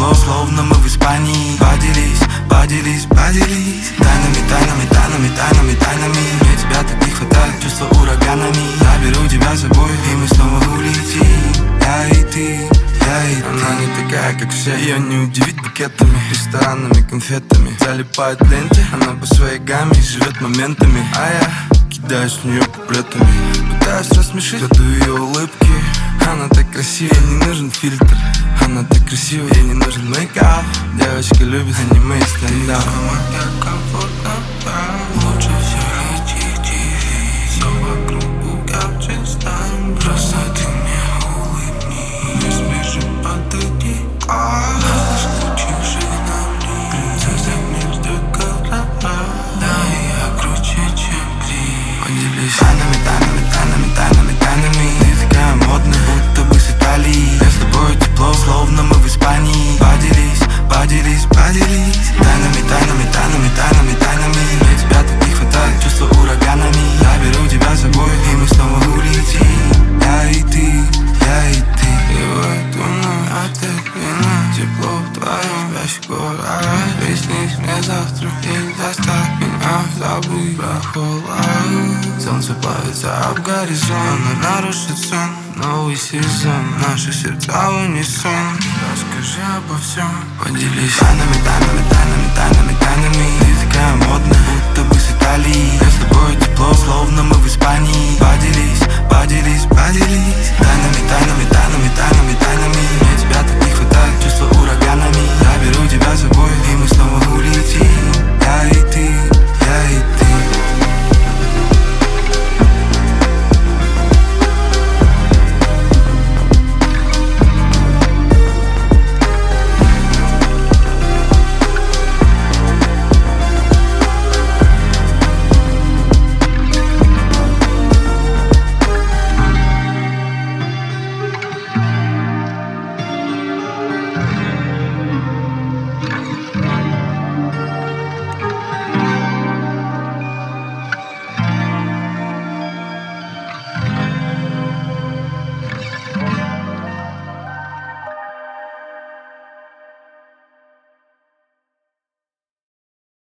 тепло, словно мы в Испании. Поделись, поделись, поделись тайнами, тайнами, тайнами, тайнами, тайнами. Мне тебя так не хватает, чувства ураганами. Заберу тебя с собой, и мы снова улетим. Я и ты, я и ты. Она не такая, как все, ее не удивить букетами, ресторанами, конфетами. Залипает в ленте, она по своей гамме живет моментами. А я кидаюсь в нее куплетами, пытаюсь рассмешить ходу ее улыбки. Она так красива, ей не нужен фильтр. Она так красива, ей не нужен мейкап. Девочка любит аниме и стендап. Я комфортно, лучше все летите. Все вокруг ярче станет. Просто ты мне улыбнись. Ближе подойди. Заскучивший на мне принцесса не ждет корабля. Да, я круче, чем ты. Поделись тайнами, тайнами, тайнами, тайнами, тайнами. Ты такая модная, будто бы с Италии. Мне с тобой тепло, словно мы в Испании. Поделись, поделись, поделись тайнами, тайнами, тайнами, тайнами, тайнами. Мне тебя так не хватает, чувства ураганами. Заберу тебя с собой, и мы снова улетим. Я и ты, я и ты. И в эту ночь отопина. Тепло в твоем спящих глазах. Приснись мне завтра и заставь меня забыть про холод. Солнце плавится об горизонт, но нарушит сон. Новый сезон, наши сердца в унисон. Расскажи обо всем, поделись тайнами, тайнами, тайнами, тайнами, тайнами. Ты такая модная, будто бы с Италии. Мне с тобой тепло, словно мы в Испании. Поделись, поделись, поделись тайнами, тайнами, тайнами, тайнами, тайнами. Мне тебя так не хватает, чувства ураганами.